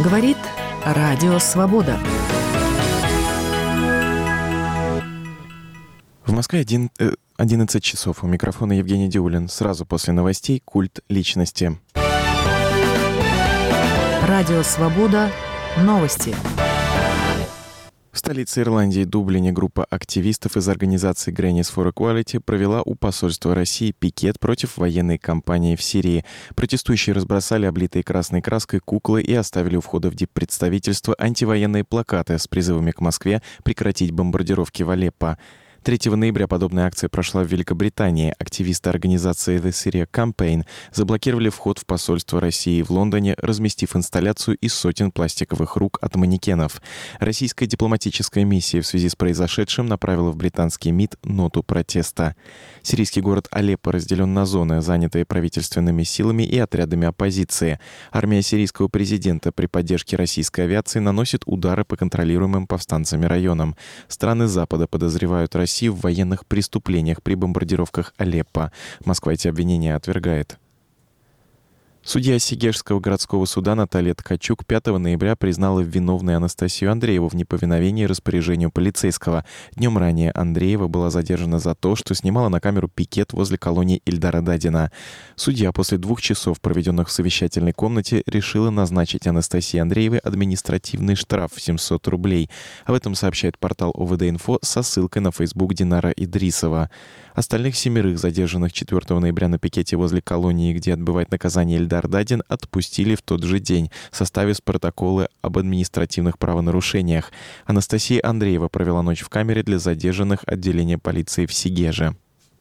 Говорит Радио Свобода. В Москве 11 часов. У микрофона Евгений Диулин. Сразу после новостей «Культ личности». Радио Свобода. Новости. В столице Ирландии, Дублине, группа активистов из организации Grannies for Equality провела у посольства России пикет против военной кампании в Сирии. Протестующие разбросали облитые красной краской куклы и оставили у входа в диппредставительство антивоенные плакаты с призывами к Москве прекратить бомбардировки в Алеппо. 3 ноября подобная акция прошла в Великобритании. Активисты организации The Syria Campaign заблокировали вход в посольство России в Лондоне, разместив инсталляцию из сотен пластиковых рук от манекенов. Российская дипломатическая миссия в связи с произошедшим направила в британский МИД ноту протеста. Сирийский город Алеппо разделен на зоны, занятые правительственными силами и отрядами оппозиции. Армия сирийского президента при поддержке российской авиации наносит удары по контролируемым повстанцами районам. Страны Запада подозревают Россию в военных преступлениях при бомбардировках Алеппо. Москва эти обвинения отвергает. Судья Сегежского городского суда Наталья Ткачук 5 ноября признала виновной Анастасию Андрееву в неповиновении распоряжению полицейского. Днем ранее Андреева была задержана за то, что снимала на камеру пикет возле колонии Ильдара Дадина. Судья после 2 часов, проведенных в совещательной комнате, решила назначить Анастасии Андреевой административный штраф в 700 рублей. Об этом сообщает портал ОВД-Инфо со ссылкой на Facebook Динара Идрисова. Остальных 7 задержанных 4 ноября на пикете возле колонии, где отбывает наказание Ильдар Дадин, отпустили в тот же день, составив протоколы об административных правонарушениях. Анастасия Андреева провела ночь в камере для задержанных отделения полиции в Сегеже.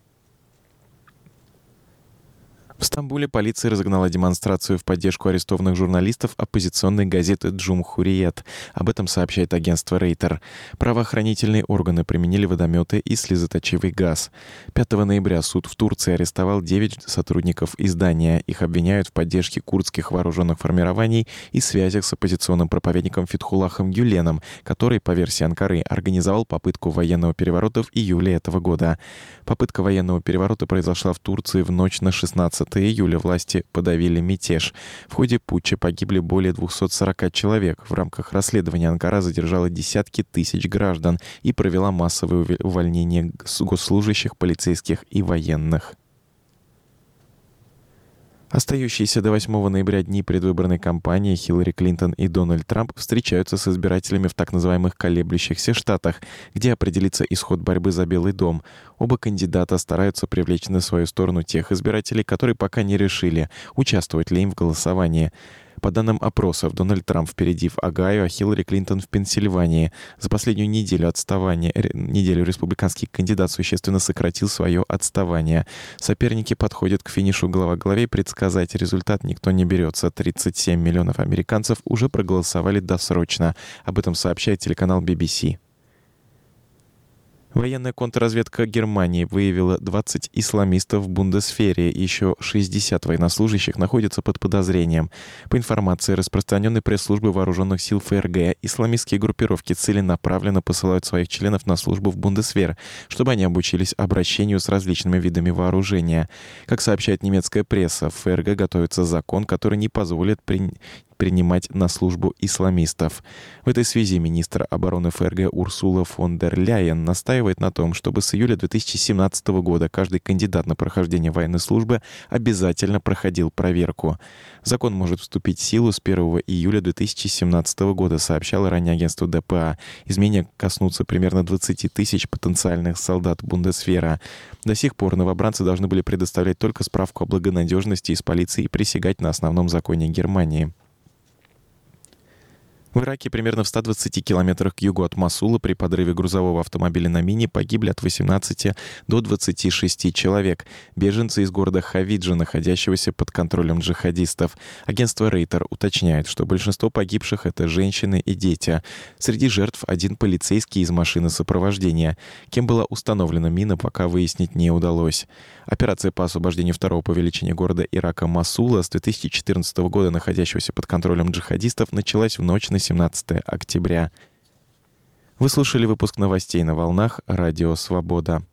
В Стамбуле полиция разогнала демонстрацию в поддержку арестованных журналистов оппозиционной газеты «Джумхуриет». Об этом сообщает агентство Рейтер. Правоохранительные органы применили водометы и слезоточивый газ. 5 ноября суд в Турции арестовал 9 сотрудников издания. Их обвиняют в поддержке курдских вооруженных формирований и связях с оппозиционным проповедником Фетхуллахом Гюленом, который, по версии Анкары, организовал попытку военного переворота в июле этого года. Попытка военного переворота произошла в Турции в ночь на 16 июля. Власти подавили мятеж. В ходе путча погибли более 240 человек. В рамках расследования Анкара задержала десятки тысяч граждан и провела массовые увольнения госслужащих, полицейских и военных. Остающиеся до 8 ноября дни предвыборной кампании Хиллари Клинтон и Дональд Трамп встречаются с избирателями в так называемых колеблющихся штатах, где определится исход борьбы за Белый дом. Оба кандидата стараются привлечь на свою сторону тех избирателей, которые пока не решили, участвовать ли им в голосовании. По данным опросов, Дональд Трамп впереди в Огайо, а Хиллари Клинтон в Пенсильвании. За последнюю неделю республиканский кандидат существенно сократил свое отставание. Соперники подходят к финишу голова к голове, предсказать результат никто не берется. 37 миллионов американцев уже проголосовали досрочно. Об этом сообщает телеканал BBC. Военная контрразведка Германии выявила 20 исламистов в Бундесвере. Еще 60 военнослужащих находятся под подозрением. По информации распространенной пресс-службы вооруженных сил ФРГ, исламистские группировки целенаправленно посылают своих членов на службу в Бундесвер, чтобы они обучились обращению с различными видами вооружения. Как сообщает немецкая пресса, в ФРГ готовится закон, который не позволит принимать на службу исламистов. В этой связи министр обороны ФРГ Урсула фон дер Ляйен настаивает на том, чтобы с июля 2017 года каждый кандидат на прохождение военной службы обязательно проходил проверку. Закон может вступить в силу с 1 июля 2017 года, сообщало ранее агентство ДПА. Изменения коснутся примерно 20 тысяч потенциальных солдат Бундесвера. До сих пор новобранцы должны были предоставлять только справку о благонадежности из полиции и присягать на основном законе Германии. В Ираке примерно в 120 километрах к югу от Мосула при подрыве грузового автомобиля на мине погибли от 18 до 26 человек. Беженцы из города Хавиджа, находящегося под контролем джихадистов. Агентство Рейтер уточняет, что большинство погибших — это женщины и дети. Среди жертв один полицейский из машины сопровождения. Кем была установлена мина, пока выяснить не удалось. Операция по освобождению второго по величине города Ирака Мосула, с 2014 года находящегося под контролем джихадистов, началась в ночь на 17 октября. Вы слушали выпуск новостей на волнах Радио Свобода.